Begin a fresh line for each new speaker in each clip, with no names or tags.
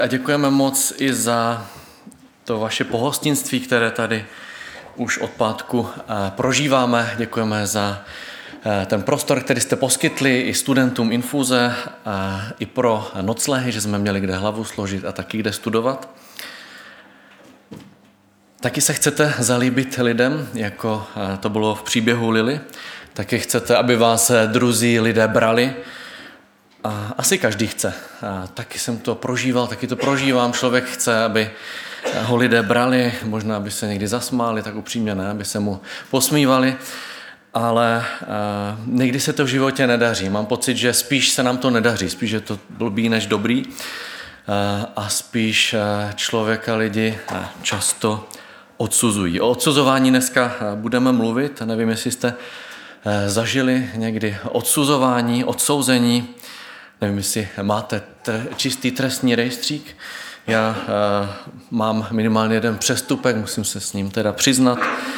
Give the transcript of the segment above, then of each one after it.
A děkujeme moc i za to vaše pohostinství, které tady už od pátku prožíváme. Děkujeme za ten prostor, který jste poskytli i studentům Infuze, i pro noclehy, že jsme měli kde hlavu složit a taky kde studovat. Taky se chcete zalíbit lidem, jako to bylo v příběhu Lily. Taky chcete, aby vás druzí lidé brali. A asi každý chce. Taky jsem to prožíval, taky to prožívám. Člověk chce, aby ho lidé brali, možná aby se někdy zasmáli, tak upřímně ne, aby se mu posmívali. Ale někdy se to v životě nedaří. Mám pocit, že spíš se nám to nedaří, spíš je to blbý než dobrý. A spíš člověka lidi často odsuzují. O odsuzování dneska budeme mluvit. Nevím, jestli jste zažili někdy odsuzování, odsouzení. Nevím, jestli máte čistý trestní rejstřík. Já mám minimálně jeden přestupek, musím se s ním teda přiznat.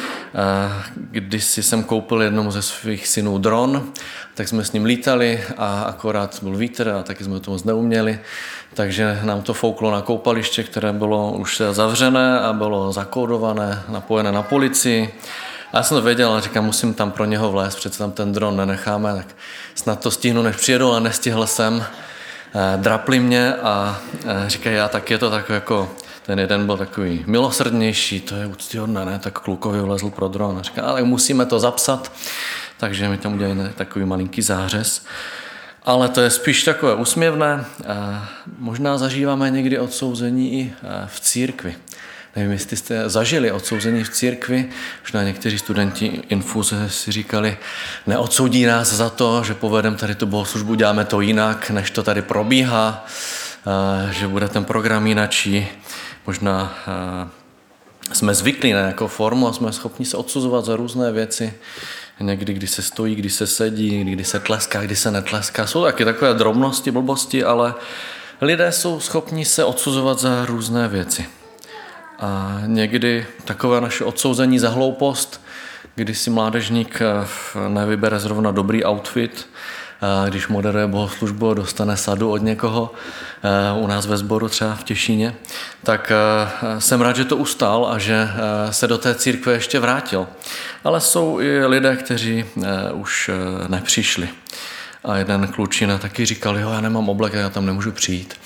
Když jsem koupil jednomu ze svých synů dron, tak jsme s ním lítali a akorát byl vítr a taky jsme to moc neuměli. Takže nám to fouklo na koupaliště, které bylo už zavřené a bylo zakódované, napojené na policii. A já jsem to věděl a říkám, musím tam pro něho vlézt, přece tam ten dron nenecháme, tak snad to stihnu, než přijedu, ale nestihl jsem. Drapli mě a říkají, tak je to takový jako, ten jeden byl takový milosrdnější, to je úctyhodné, ne, tak klukovi vlezl pro dron. A říká, tak musíme to zapsat, takže mi tam udělali takový malinký zářez. Ale to je spíš takové úsměvné. Možná zažíváme někdy odsouzení i v církvi. Nevím, jestli jste zažili odsouzení v církvi. Možná někteří studenti Infuze si říkali, neodsoudí nás za to, že povedeme tady tu bohoslužbu, děláme to jinak, než to tady probíhá, že bude ten program jinačí. Možná jsme zvyklí na nějakou formu a jsme schopni se odsuzovat za různé věci. Někdy, kdy se stojí, kdy se sedí, kdy se tleská, kdy se netleská. Jsou taky takové drobnosti, blbosti, ale lidé jsou schopni se odsuzovat za různé věci. A někdy takové naše odsouzení za hloupost, kdy si mládežník nevybere zrovna dobrý outfit, když moderuje bohoslužbu a dostane sadu od někoho, u nás ve sboru třeba v Těšíně, tak jsem rád, že to ustál a že se do té církve ještě vrátil. Ale jsou i lidé, kteří už nepřišli. A jeden klučina taky říkal, já nemám oblek, já tam nemůžu přijít.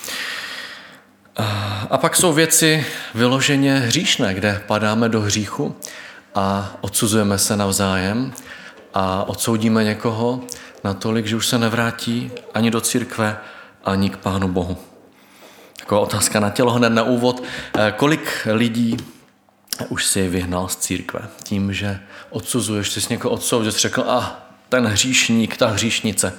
A pak jsou věci vyloženě hříšné, kde padáme do hříchu a odsuzujeme se navzájem a odsoudíme někoho natolik, že už se nevrátí ani do církve, ani k Pánu Bohu. Taková otázka na tělo hned na úvod. Kolik lidí už si vyhnal z církve tím, že odsuzuješ, jsi někoho odsoudil, jsi řekl, ten hříšník, ta hříšnice.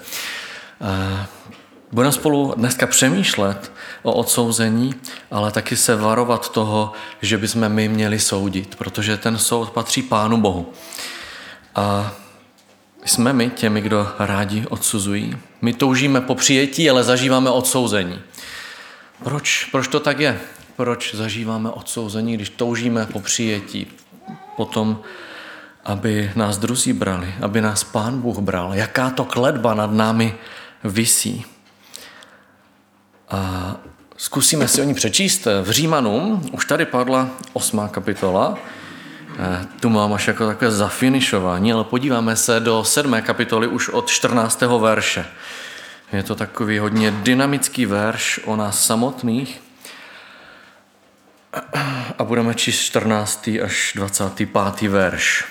Budeme spolu dneska přemýšlet o odsouzení, ale taky se varovat toho, že bychom my měli soudit, protože ten soud patří Pánu Bohu. A jsme my těmi, kdo rádi odsuzují. My toužíme po přijetí, ale zažíváme odsouzení. Proč to tak je? Proč zažíváme odsouzení, když toužíme po přijetí? Potom, aby nás druzí brali, aby nás Pán Bůh bral. Jaká to kletba nad námi visí. A zkusíme si o ní přečíst. V Římanům už tady padla 8. kapitola. Tu mám až jako takové zafinišování, ale podíváme se do 7. kapitoly už od 14. verše. Je to takový hodně dynamický verš o nás samotných. A budeme číst 14. až 25. verš.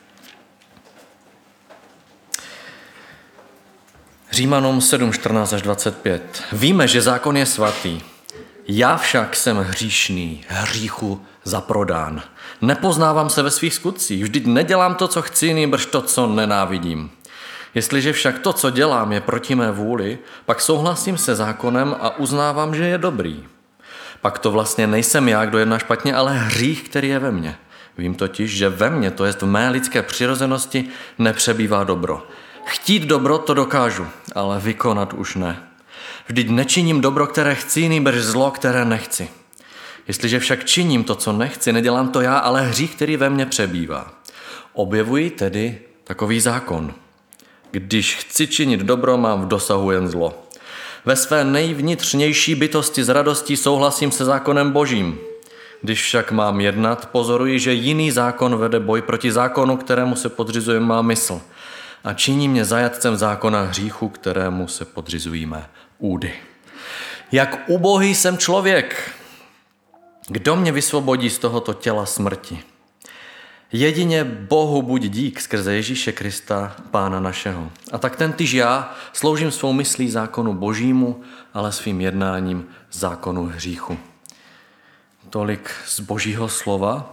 Římanům 7, 14 až 25. Víme, že zákon je svatý. Já však jsem hříšný, hříchu zaprodán. Nepoznávám se ve svých skutcích, vždyť nedělám to, co chci, nýbrž to, co nenávidím. Jestliže však to, co dělám, je proti mé vůli, pak souhlasím se zákonem a uznávám, že je dobrý. Pak to vlastně nejsem já, kdo jedná špatně, ale hřích, který je ve mně. Vím totiž, že ve mně, to jest v mé lidské přirozenosti, nepřebývá dobro. Chtít dobro to dokážu, ale vykonat už ne. Vždyť nečiním dobro, které chci, nýbrž zlo, které nechci. Jestliže však činím to, co nechci, nedělám to já, ale hřích, který ve mně přebývá. Objevuji tedy takový zákon. Když chci činit dobro, mám v dosahu jen zlo. Ve své nejvnitřnější bytosti s radostí souhlasím se zákonem Božím. Když však mám jednat, pozoruji, že jiný zákon vede boj proti zákonu, kterému se podřizuje má mysl. A činí mě zajatcem zákona hříchu, kterému se podřizují mé údy. Jak ubohý jsem člověk! Kdo mě vysvobodí z tohoto těla smrti? Jedině Bohu buď dík skrze Ježíše Krista, Pána našeho. A tak tentýž já sloužím svou myslí zákonu Božímu, ale svým jednáním zákonu hříchu. Tolik z Božího slova.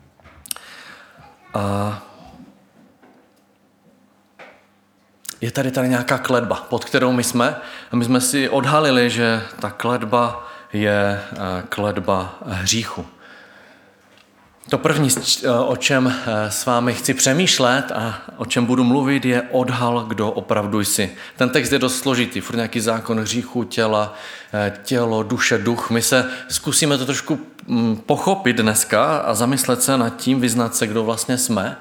A je tady nějaká kletba, pod kterou my jsme. A my jsme si odhalili, že ta kletba je kletba hříchu. To první, o čem s vámi chci přemýšlet a o čem budu mluvit, je odhal, kdo opravdu jsi. Ten text je dost složitý, furt nějaký zákon hříchu, tělo, duše, duch. My se zkusíme to trošku pochopit dneska a zamyslet se nad tím, vyznat se, kdo vlastně jsme,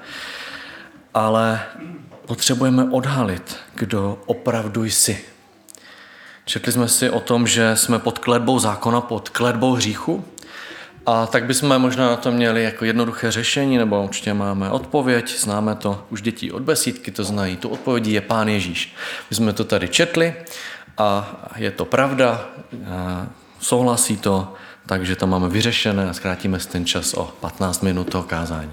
ale potřebujeme odhalit, kdo opravdu jsi. Četli jsme si o tom, že jsme pod kletbou zákona, pod kletbou hříchu, a tak bychom možná na to měli jako jednoduché řešení, nebo určitě máme odpověď, známe to, už děti od besídky to znají. Tu odpovědí je Pán Ježíš. My jsme to tady četli a je to pravda, souhlasí to, takže to máme vyřešené a zkrátíme si ten čas o 15 minut toho kázání.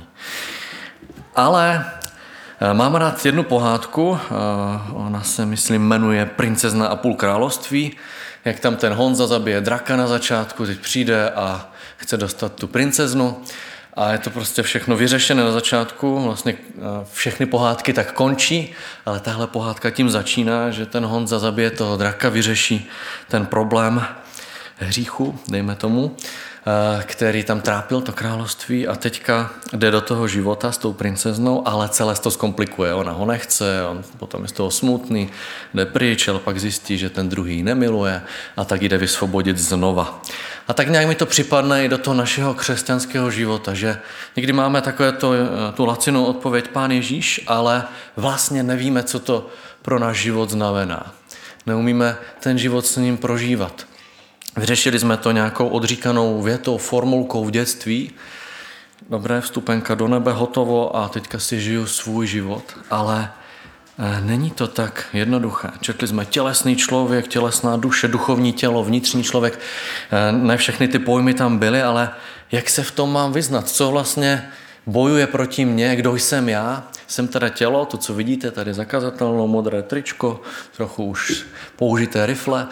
Ale mám rád jednu pohádku, ona se, myslím, jmenuje Princezna a půl království, jak tam ten Honza zabije draka na začátku, teď přijde a chce dostat tu princeznu a je to prostě všechno vyřešené na začátku, vlastně všechny pohádky tak končí, ale tahle pohádka tím začíná, že ten Honza zabije toho draka, vyřeší ten problém hříchu, dejme tomu, který tam trápil to království a teďka jde do toho života s tou princeznou, ale celé to zkomplikuje. Ona ho nechce, on potom je z toho smutný, jde pryč, ale pak zjistí, že ten druhý nemiluje a tak jde vysvobodit znova. A tak nějak mi to připadne i do toho našeho křesťanského života, že někdy máme tu lacinou odpověď Pán Ježíš, ale vlastně nevíme, co to pro náš život znamená. Neumíme ten život s ním prožívat. Vyřešili jsme to nějakou odříkanou větou, formulkou v dětství. Dobré, vstupenka do nebe, hotovo a teďka si žiju svůj život. Ale není to tak jednoduché. Četli jsme tělesný člověk, tělesná duše, duchovní tělo, vnitřní člověk. Ne všechny ty pojmy tam byly, ale jak se v tom mám vyznat? Co vlastně bojuje proti mně? Kdo jsem já? Jsem teda tělo, to, co vidíte, tady zakazatelnou modré tričko, trochu už použité rifle.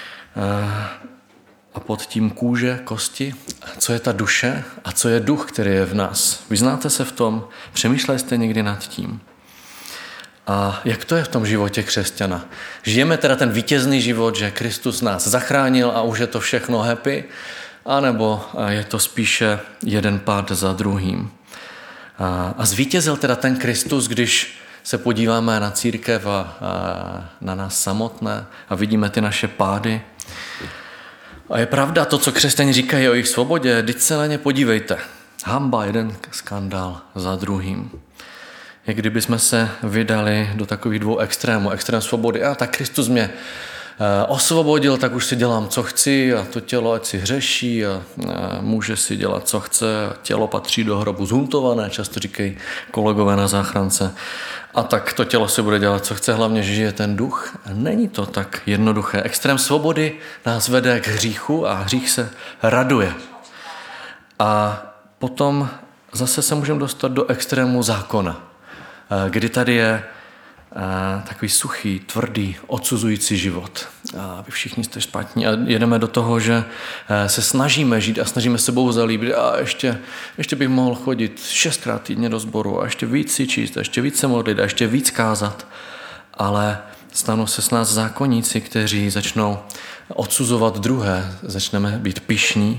A pod tím kůže, kosti, co je ta duše a co je duch, který je v nás. Vyznáte se v tom? Přemýšleli jste někdy nad tím? A jak to je v tom životě křesťana? Žijeme teda ten vítězný život, že Kristus nás zachránil a už je to všechno happy? A nebo je to spíše jeden pád za druhým? A zvítězil teda ten Kristus, když se podíváme na církev a na nás samotné a vidíme ty naše pády? A je pravda to, co křesťané říkají o jejich svobodě, vždyť se na ně podívejte. Hanba, jeden skandál za druhým. Jak kdyby jsme se vydali do takových dvou extrémů. Extrém svobody, tak Kristus mě osvobodil, tak už si dělám, co chci a to tělo ať si hřeší a může si dělat, co chce. Tělo patří do hrobu zhuntované, často říkají kolegové na záchrance. A tak to tělo se bude dělat, co chce, hlavně, že žije ten duch. A není to tak jednoduché. Extrém svobody nás vede k hříchu a hřích se raduje. A potom zase se můžeme dostat do extrému zákona, kdy tady je takový suchý, tvrdý, odsuzující život. A vy všichni jste špatní a jedeme do toho, že se snažíme žít a snažíme se Bohu zalíbit a ještě bych mohl chodit 6krát týdně do sboru a ještě víc si číst, a ještě víc se modlit a ještě víc kázat. Ale stanou se s nás zákonníci, kteří začnou odsuzovat druhé, začneme být pyšní.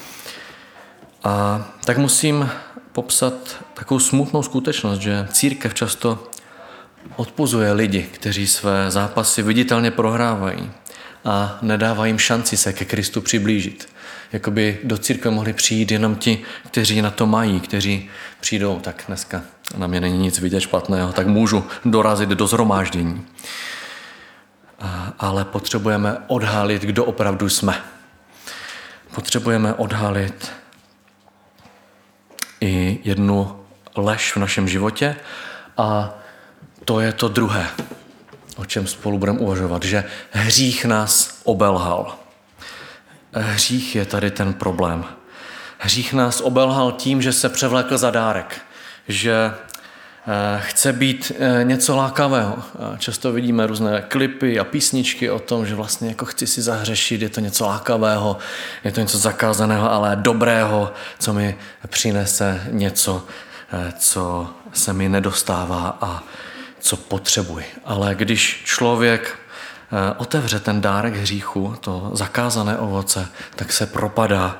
A tak musím popsat takovou smutnou skutečnost, že církev často odpuzuje lidi, kteří své zápasy viditelně prohrávají a nedává jim šanci se ke Kristu přiblížit. Jakoby do církve mohli přijít jenom ti, kteří na to mají, kteří přijdou, tak dneska na mě není nic vidět špatného, tak můžu dorazit do shromáždění. ale potřebujeme odhalit, kdo opravdu jsme. Potřebujeme odhalit i jednu lež v našem životě a to je to druhé, o čem spolu budeme uvažovat, že hřích nás obelhal. Hřích je tady ten problém. Hřích nás obelhal tím, že se převlékl za dárek, že chce být něco lákavého. Často vidíme různé klipy a písničky o tom, že vlastně jako chci si zahřešit, je to něco lákavého, je to něco zakázaného, ale dobrého, co mi přinese něco, co se mi nedostává a co potřebuji. Ale když člověk otevře ten dárek hříchu, to zakázané ovoce, tak se propadá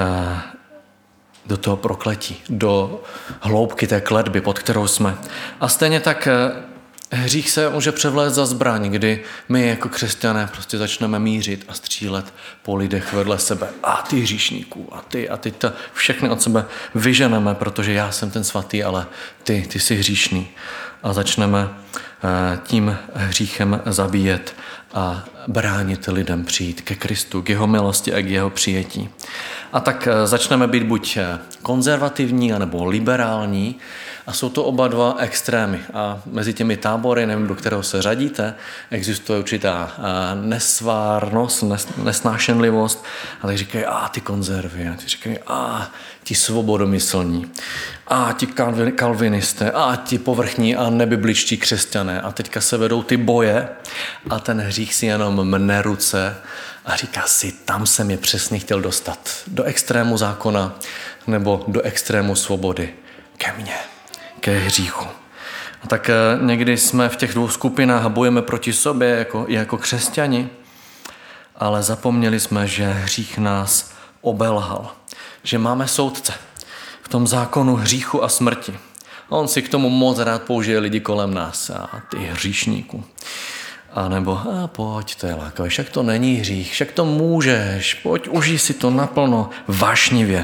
do toho prokletí, do hloubky té kletby, pod kterou jsme. A stejně tak hřích se může převléct za zbraň, kdy my jako křesťané prostě začneme mířit a střílet po lidech vedle sebe. A ty hříšníků, a ty to všechny od sebe vyženeme, protože já jsem ten svatý, ale ty jsi hříšný. A začneme tím hříchem zabíjet a bránit lidem přijít ke Kristu, k jeho milosti a k jeho přijetí. A tak začneme být buď konzervativní, anebo liberální a jsou to oba dva extrémy. A mezi těmi tábory, nevím, do kterého se řadíte, existuje určitá nesvárnost, nesnášenlivost a tak říkají, ty konzervy, a ty říkají, ti svobodomyslní, ti kalvinisté, ti povrchní a nebibličtí křesťané. A teďka se vedou ty boje a ten hřích si jenom mne ruce a říká si, tam jsem je přesně chtěl dostat. Do extrému zákona nebo do extrému svobody. Ke mně, ke hříchu. A tak někdy jsme v těch dvou skupinách a bojujeme proti sobě jako křesťani, ale zapomněli jsme, že hřích nás obelhal. Že máme soudce v tom zákonu hříchu a smrti. A on si k tomu moc rád použije lidi kolem nás a ty hříšníků. A nebo, pojď, to je lákavé, však to není hřích, však to můžeš, pojď, užij si to naplno, vášnivě.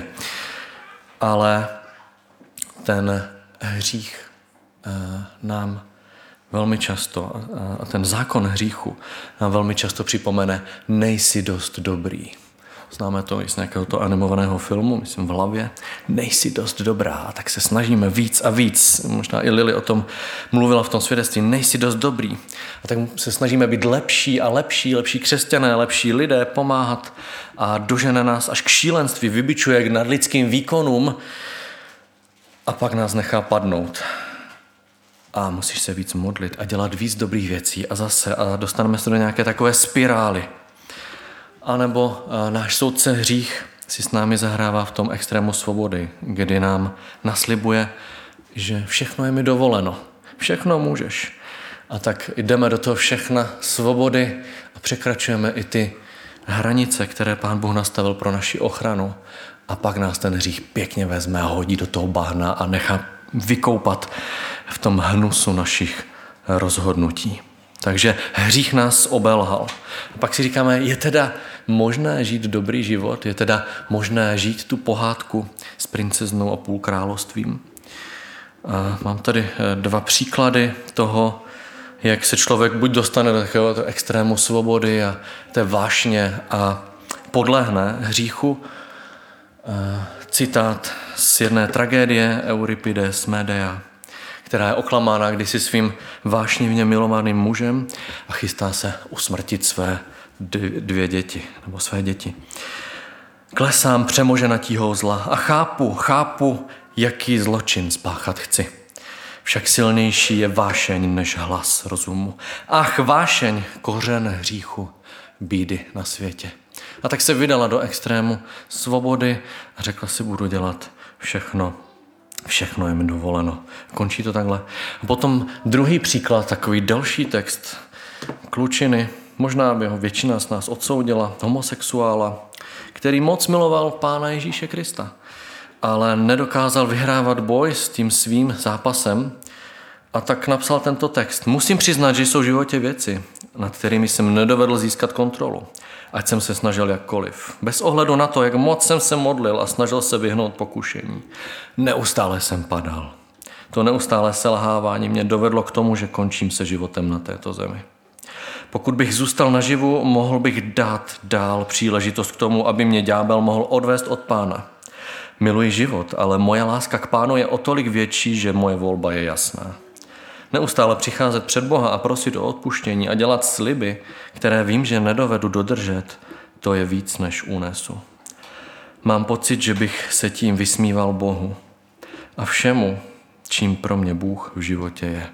Ale ten hřích nám velmi často, a ten zákon hříchu nám velmi často připomene, nejsi dost dobrý. Známe to i z nějakého toho animovaného filmu, myslím v hlavě. Nejsi dost dobrá, tak se snažíme víc a víc. Možná i Lily o tom mluvila v tom svědectví. Nejsi dost dobrý. A tak se snažíme být lepší a lepší křesťané, lepší lidé, pomáhat a dožene nás až k šílenství, vybičuje k nadlidským výkonům a pak nás nechá padnout. A musíš se víc modlit a dělat víc dobrých věcí a dostaneme se do nějaké takové spirály. A nebo náš soudce hřích si s námi zahrává v tom extrému svobody, kdy nám naslibuje, že všechno je mi dovoleno, všechno můžeš. A tak jdeme do toho všechna svobody a překračujeme i ty hranice, které Pán Bůh nastavil pro naši ochranu. A pak nás ten hřích pěkně vezme a hodí do toho bahna a nechá vykoupat v tom hnusu našich rozhodnutí. Takže hřích nás obelhal. A pak si říkáme, je teda možné žít dobrý život? Je teda možné žít tu pohádku s princeznou a půl královstvím? A mám tady 2 příklady toho, jak se člověk buď dostane do takového extrému svobody a té vášně a podlehne hříchu. Citát z jedné tragédie Euripides Medea, která je oklamána kdysi svým vášnivně milovaným mužem a chystá se usmrtit své 2 děti, nebo své děti. Klesám přemoženatího zla a chápu, jaký zločin spáchat chci. Však silnější je vášeň než hlas rozumu. Ach, vášeň, kořen hříchu, bídy na světě. A tak se vydala do extrému svobody a řekla si, budu dělat všechno je mi dovoleno. Končí to takhle. A potom druhý příklad, takový další text klučiny, možná by ho většina z nás odsoudila, homosexuála, který moc miloval Pána Ježíše Krista, ale nedokázal vyhrávat boj s tím svým zápasem a tak napsal tento text. Musím přiznat, že jsou v životě věci, nad kterými jsem nedovedl získat kontrolu, ať jsem se snažil jakkoliv. Bez ohledu na to, jak moc jsem se modlil a snažil se vyhnout pokušení. Neustále jsem padal. To neustále selhávání mě dovedlo k tomu, že končím se životem na této zemi. Pokud bych zůstal naživu, mohl bych dát dál příležitost k tomu, aby mě ďábel mohl odvést od Pána. Miluji život, ale moje láska k Pánu je o tolik větší, že moje volba je jasná. Neustále přicházet před Boha a prosit o odpuštění a dělat sliby, které vím, že nedovedu dodržet, to je víc, než unesu. Mám pocit, že bych se tím vysmíval Bohu a všemu, čím pro mě Bůh v životě je.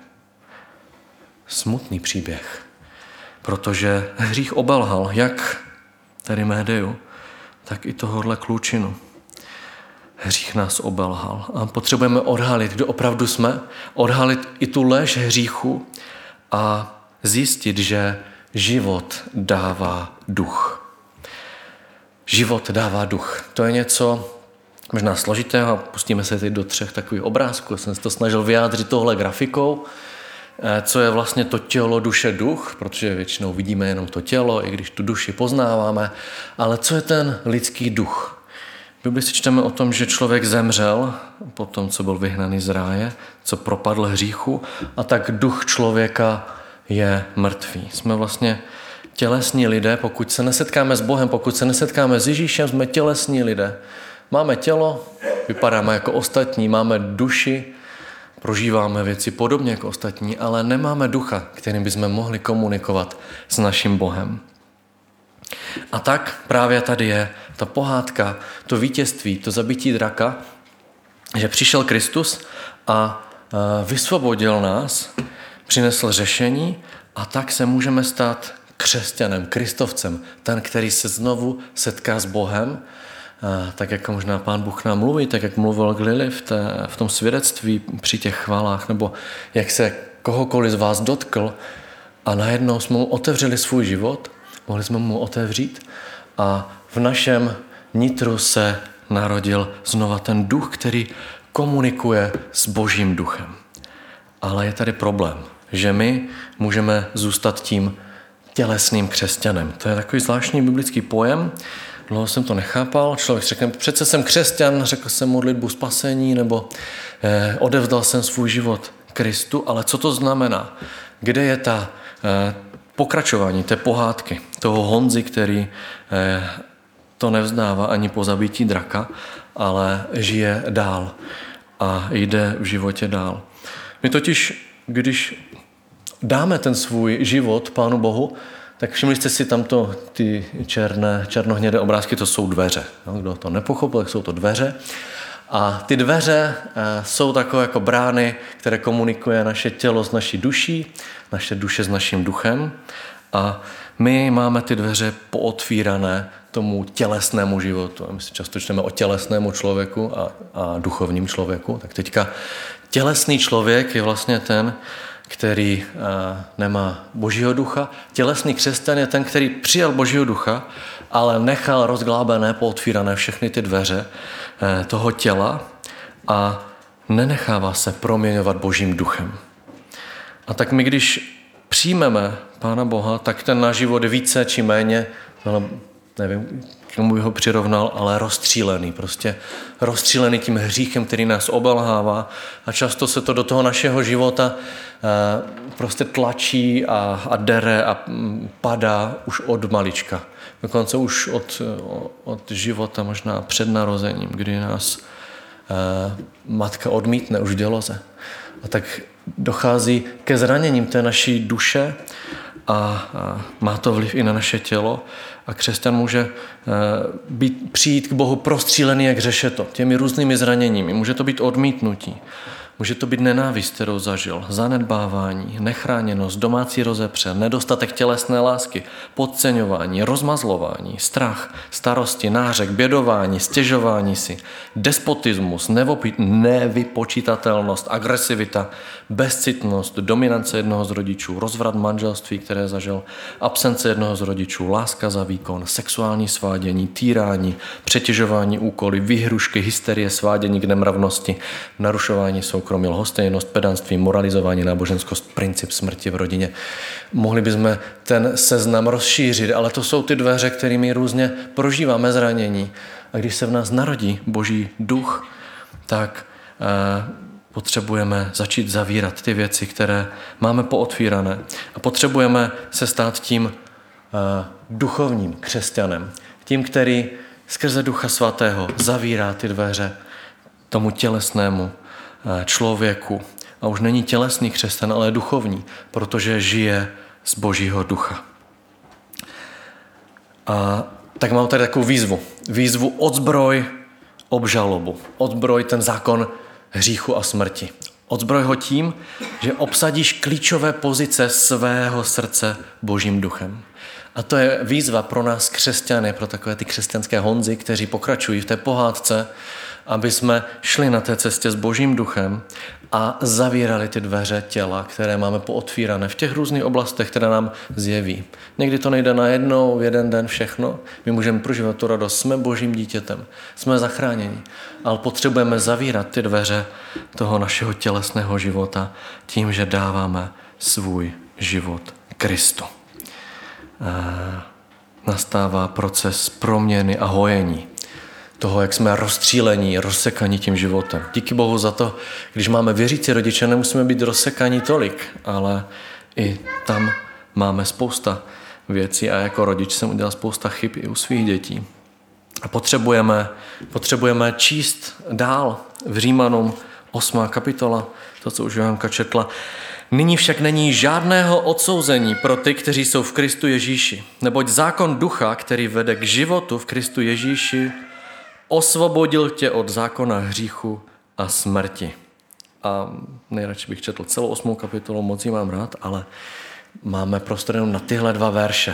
Smutný příběh, protože hřích obelhal jak tady Médeu, tak i tohohle klučinu. Hřích nás obelhal a potřebujeme odhalit, kdo opravdu jsme, odhalit i tu lež hříchu a zjistit, že život dává duch. Život dává duch. To je něco možná složitého. Pustíme se teď do 3 takových obrázků. Jsem se to snažil vyjádřit tohle grafikou, co je vlastně to tělo, duše, duch, protože většinou vidíme jenom to tělo, i když tu duši poznáváme, ale co je ten lidský duch? V Bibli si čteme o tom, že člověk zemřel po tom, co byl vyhnaný z ráje, co propadl hříchu, a tak duch člověka je mrtvý. Jsme vlastně tělesní lidé, pokud se nesetkáme s Bohem, pokud se nesetkáme s Ježíšem, jsme tělesní lidé. Máme tělo, vypadáme jako ostatní, máme duši, prožíváme věci podobně jako ostatní, ale nemáme ducha, kterým bychom mohli komunikovat s naším Bohem. A tak právě tady je ta pohádka, to vítězství, to zabití draka, že přišel Kristus a vysvobodil nás, přinesl řešení a tak se můžeme stát křesťanem, kristovcem, ten, který se znovu setká s Bohem, tak jako možná Pán Bůh nám mluví, tak jak mluvil k Lili v tom svědectví při těch chválách, nebo jak se kohokoliv z vás dotkl a najednou jsme mu otevřeli svůj život, mohli jsme mu otevřít a v našem nitru se narodil znova ten duch, který komunikuje s Božím duchem. Ale je tady problém, že my můžeme zůstat tím tělesným křesťanem. To je takový zvláštní biblický pojem. Dlouho jsem to nechápal. Člověk řekne, přece jsem křesťan, řekl jsem modlitbu spasení, nebo odevzdal jsem svůj život Kristu, ale co to znamená? Kde je ta pokračování té pohádky, toho Honzy, který to nevzdává ani po zabití draka, ale žije dál a jde v životě dál. My totiž, když dáme ten svůj život Pánu Bohu, tak všimli jste si tamto, ty černohnědé obrázky, to jsou dveře. Kdo to nepochopil, tak jsou to dveře. A ty dveře jsou takové jako brány, které komunikuje naše tělo s naší duší, naše duše s naším duchem. A my máme ty dveře pootvírané tomu tělesnému životu. My si často čteme o tělesnému člověku a duchovním člověku. Tak teďka tělesný člověk je vlastně ten, který nemá Božího ducha. Tělesný křesťan je ten, který přijal Božího ducha, ale nechal rozglábené, pootvírané všechny ty dveře toho těla a nenechává se proměňovat Božím duchem. A tak my, když přijmeme Pána Boha, tak ten náš život je více či méně, nevím, k čemu bych ho přirovnal, ale rozstřílený. Prostě rozstřílený tím hříchem, který nás obelhává a často se to do toho našeho života prostě tlačí a dere a padá už od malička. Dokonce už od života, možná před narozením, kdy nás matka odmítne už v děloze. A tak dochází ke zraněním té naší duše a má to vliv i na naše tělo. A křesťan může přijít k Bohu prostřílený jak řešeto, těmi různými zraněními. Může to být odmítnutí, může to být nenávist, kterou zažil, zanedbávání, nechráněnost, domácí rozepře, nedostatek tělesné lásky, podceňování, rozmazlování, strach, starosti, nářek, bědování, stěžování si, despotismus, nevypočitatelnost, agresivita, bezcitnost, dominance jednoho z rodičů, rozvrat manželství, které zažil, absence jednoho z rodičů, láska za výkon, sexuální svádění, týrání, přetěžování úkoly, výhrušky, hysterie, svádění k nemravnosti, narušování soukromí, lhostejnost, pedantství, moralizování, náboženskost, princip smrti v rodině. Mohli bychom ten seznam rozšířit, ale to jsou ty dveře, kterými různě prožíváme zranění. A když se v nás narodí Boží duch, tak Potřebujeme začít zavírat ty věci, které máme pootvírané. A potřebujeme se stát tím duchovním křesťanem. Tím, který skrze Ducha Svatého zavírá ty dveře tomu tělesnému člověku. A už není tělesný křesťan, ale duchovní, protože žije z Božího ducha. A tak mám tady takovou výzvu. Výzvu odzbroj obžalobu. Odzbroj ten zákon hříchu a smrti. Odzbroj ho tím, že obsadíš klíčové pozice svého srdce Božím duchem. A to je výzva pro nás křesťany, pro takové ty křesťanské Honzy, kteří pokračují v té pohádce, aby jsme šli na té cestě s Božím duchem a zavírali ty dveře těla, které máme pootvírané v těch různých oblastech, které nám zjeví. Někdy to nejde najednou, v jeden den všechno. My můžeme prožívat tu radost, jsme Božím dítětem, jsme zachráněni, ale potřebujeme zavírat ty dveře toho našeho tělesného života tím, že dáváme svůj život Kristu. Nastává proces proměny a hojení toho, jak jsme rozstřílení, rozsekaní tím životem. Díky Bohu za to, když máme věřící rodiče, nemusíme být rozsekaní tolik, ale i tam máme spousta věcí a jako rodič jsem udělal spousta chyb i u svých dětí. A potřebujeme číst dál v Římanům 8. kapitola, to, co už Johanka četla. Nyní však není žádného odsouzení pro ty, kteří jsou v Kristu Ježíši, neboť zákon ducha, který vede k životu v Kristu Ježíši, osvobodil tě od zákona hříchu a smrti. A nejradši bych četl celou 8. kapitolu, moc ji mám rád, ale máme prostor jenom na tyhle 2 verše.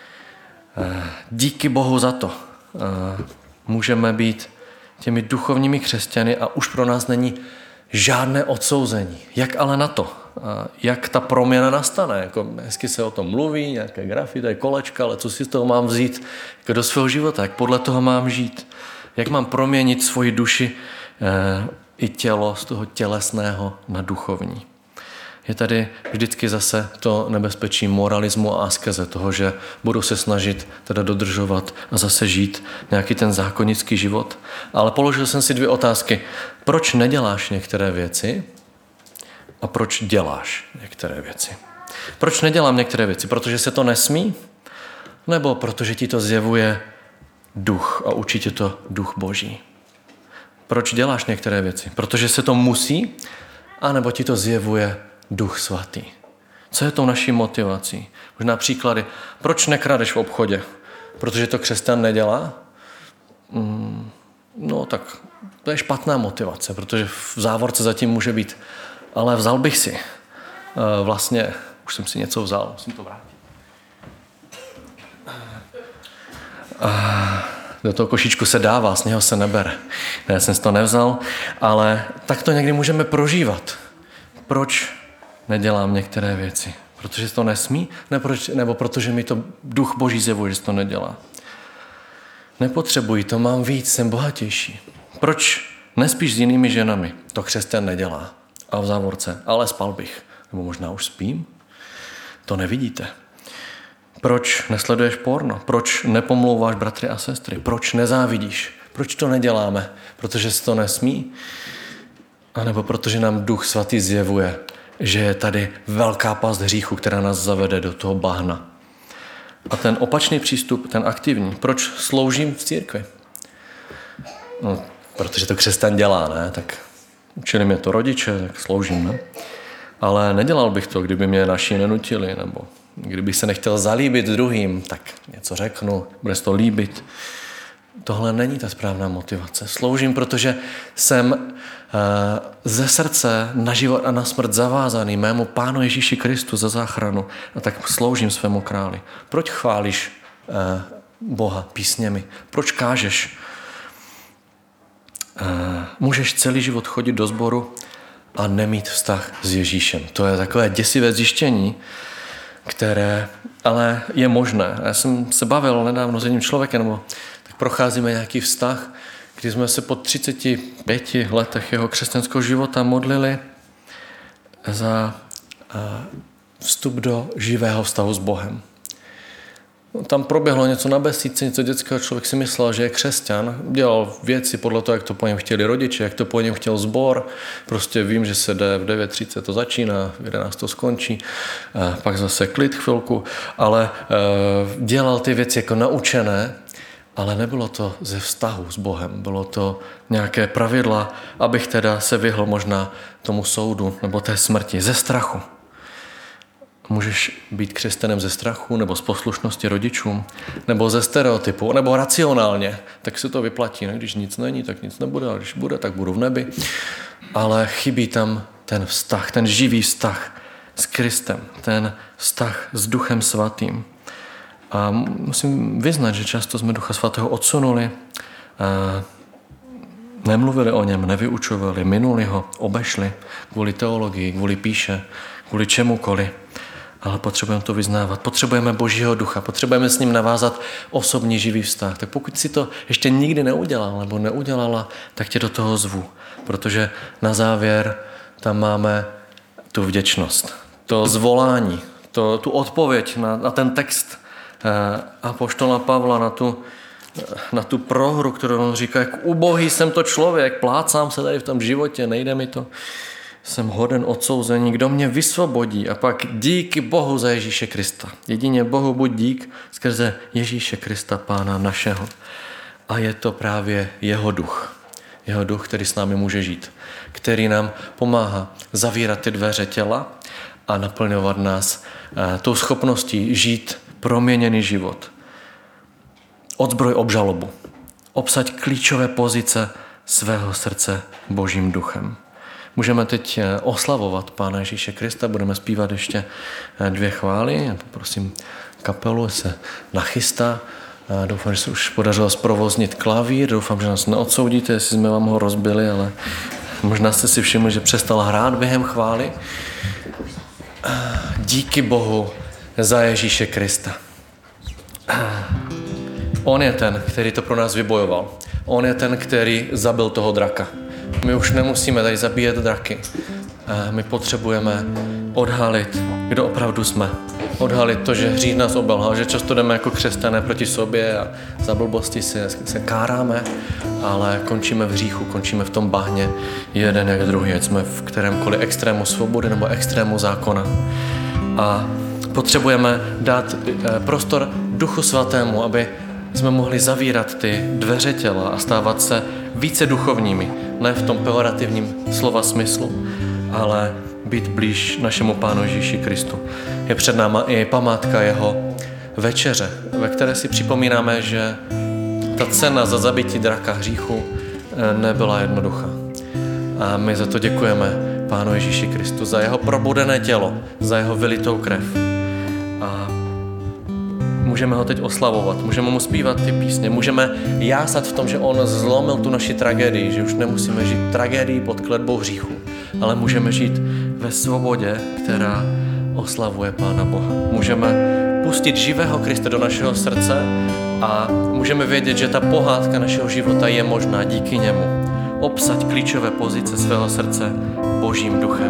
Díky Bohu za to. Můžeme být těmi duchovními křesťany a už pro nás není žádné odsouzení. Jak ale na to? Jak ta proměna nastane? Jako hezky se o tom mluví, nějaké grafy, tady kolečka, ale co si z toho mám vzít jako do svého života? Jak podle toho mám žít? Jak mám proměnit svoji duši i tělo z toho tělesného na duchovní? Je tady vždycky zase to nebezpečí moralismu a askeze, toho, že budu se snažit teda dodržovat a zase žít nějaký ten zákonický život. Ale položil jsem si 2 otázky. Proč neděláš některé věci a proč děláš některé věci? Proč nedělám některé věci? Protože se to nesmí? Nebo protože ti to zjevuje duch a učí tě to duch Boží? Proč děláš některé věci? Protože se to musí? A nebo ti to zjevuje Duch Svatý? Co je tou naší motivací? Možná příklady. Proč nekradeš v obchodě? Protože to křesťan nedělá? No tak to je špatná motivace, protože v závorce zatím může být. Ale vzal bych si. Vlastně už jsem si něco vzal, musím to vrátit. Do toho košíčku se dává, z něho se nebere. Ne, já jsem si to nevzal, ale tak to někdy můžeme prožívat. Proč nedělám některé věci? Protože se to nesmí? Nebo protože mi to duch Boží zjevuje, že se to nedělá? Nepotřebuji to, mám víc, jsem bohatější. Proč nespíš s jinými ženami? To křesťan nedělá. A v závorce, ale spal bych. Nebo možná už spím? To nevidíte. Proč nesleduješ porno? Proč nepomlouváš bratry a sestry? Proč nezávidíš? Proč to neděláme? Protože se to nesmí? A nebo protože nám Duch Svatý zjevuje, že je tady velká past hříchu, která nás zavede do toho bahna. A ten opačný přístup, ten aktivní. Proč sloužím v církvi? No, protože to křesťan dělá, ne? Tak učili mě to rodiče, tak sloužím, ne? Ale nedělal bych to, kdyby mě naši nenutili, nebo kdybych se nechtěl zalíbit druhým, tak něco řeknu, bude se to líbit. Tohle není ta správná motivace. Sloužím, protože jsem ze srdce na život a na smrt zavázaný mému Pánu Ježíši Kristu za záchranu a tak sloužím svému králi. Proč chválíš Boha písněmi? Proč kážeš? Můžeš celý život chodit do sboru a nemít vztah s Ježíšem. To je takové děsivé zjištění, které ale je možné. Já jsem se bavil nedávno s jedním člověkem, nebo tak procházíme nějaký vztah, kdy jsme se po 35 letech jeho křesťanského života modlili za vstup do živého vztahu s Bohem. tam proběhlo něco na besídce, něco dětského, člověk si myslel, že je křesťan, dělal věci podle toho, jak to po něm chtěli rodiče, jak to po něm chtěl sbor. Prostě vím, že se jde v 9:30 to začíná, v 11 to skončí, pak zase klid chvilku, ale dělal ty věci jako naučené, ale nebylo to ze vztahu s Bohem, bylo to nějaké pravidla, abych teda se vyhl možná tomu soudu nebo té smrti, ze strachu. Můžeš být křesťanem ze strachu, nebo z poslušnosti rodičům, nebo ze stereotypu, nebo racionálně, tak se to vyplatí. Ne? Když nic není, tak nic nebude, ale když bude, tak budu v nebi. Ale chybí tam ten vztah, ten živý vztah s Kristem, ten vztah s Duchem Svatým. A musím vyznat, že často jsme Ducha Svatého odsunuli, nemluvili o něm, nevyučovali, minuli ho, obešli kvůli teologii, kvůli píše, kvůli čemukoliv. Ale potřebujeme to vyznávat. Potřebujeme Božího Ducha, potřebujeme s ním navázat osobní živý vztah. Tak pokud si to ještě nikdy neudělal nebo neudělala, tak tě do toho zvu. Protože na závěr tam máme tu vděčnost, to zvolání, tu odpověď na ten text apoštola Pavla, na tu prohru, kterou on říká, jak ubohý jsem to člověk, plácám se tady v tom životě, nejde mi to. Jsem hoden odsouzení, kdo mě vysvobodí, a pak díky Bohu za Ježíše Krista. Jedině Bohu buď dík skrze Ježíše Krista, Pána našeho. A je to právě jeho duch, který s námi může žít, který nám pomáhá zavírat ty dveře těla a naplňovat nás tou schopností žít proměněný život. Odzbroj obžalobu, obsaď klíčové pozice svého srdce Božím duchem. Můžeme teď oslavovat Pána Ježíše Krista, budeme zpívat ještě 2 chvály. Já poprosím kapelu, se nachystá. Doufám, že se už podařilo zprovoznit klavír, doufám, že nás neodsoudíte, jestli jsme vám ho rozbili, ale možná jste si všimli, že přestal hrát během chvály. Díky Bohu za Ježíše Krista. On je ten, který to pro nás vybojoval. On je ten, který zabil toho draka. My už nemusíme tady zabíjet draky. My potřebujeme odhalit, kdo opravdu jsme. Odhalit to, že hřích nás obelhal, že často jdeme jako křesťané proti sobě a za blbosti se káráme, ale končíme v hříchu, končíme v tom bahně jeden jak druhý, ať jsme v kterémkoliv extrému svobody nebo extrému zákona. A potřebujeme dát prostor Duchu Svatému, aby jsme mohli zavírat ty dveře těla a stávat se více duchovními, ne v tom pejorativním slova smyslu, ale být blíž našemu Pánu Ježíši Kristu. Je před náma i památka jeho večeře, ve které si připomínáme, že ta cena za zabití draka hříchu nebyla jednoduchá. A my za to děkujeme Pánu Ježíši Kristu, za jeho probudené tělo, za jeho vylitou krev. A můžeme ho teď oslavovat, můžeme mu zpívat ty písně, můžeme jásat v tom, že on zlomil tu naši tragédii, že už nemusíme žít tragédii pod kletbou hříchu, ale můžeme žít ve svobodě, která oslavuje Pána Boha. Můžeme pustit živého Krista do našeho srdce a můžeme vědět, že ta pohádka našeho života je možná díky němu. Obsaď klíčové pozice svého srdce Božím duchem.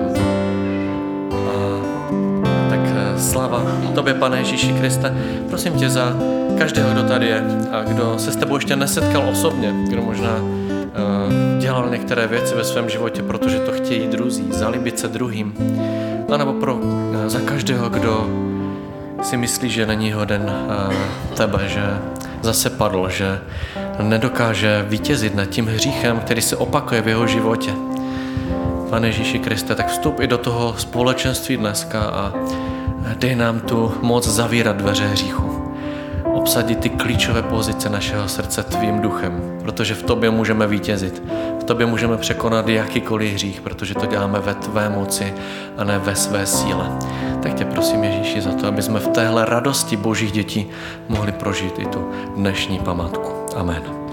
Sláva tobě, Pane Ježíši Kriste. Prosím tě za každého, kdo tady je a kdo se s tebou ještě nesetkal osobně, kdo možná dělal některé věci ve svém životě, protože to chtějí druzí, zalíbit se druhým. A nebo za každého, kdo si myslí, že není hoden tebe, že zase padl, že nedokáže vítězit nad tím hříchem, který se opakuje v jeho životě. Pane Ježíši Kriste, tak vstup i do toho společenství dneska a dej nám tu moc zavírat dveře hříchu. Obsadit ty klíčové pozice našeho srdce tvým duchem, protože v tobě můžeme vítězit. V tobě můžeme překonat jakýkoliv hřích, protože to děláme ve tvé moci a ne ve své síle. Tak tě prosím, Ježíši, za to, aby jsme v téhle radosti Božích dětí mohli prožít i tu dnešní památku. Amen.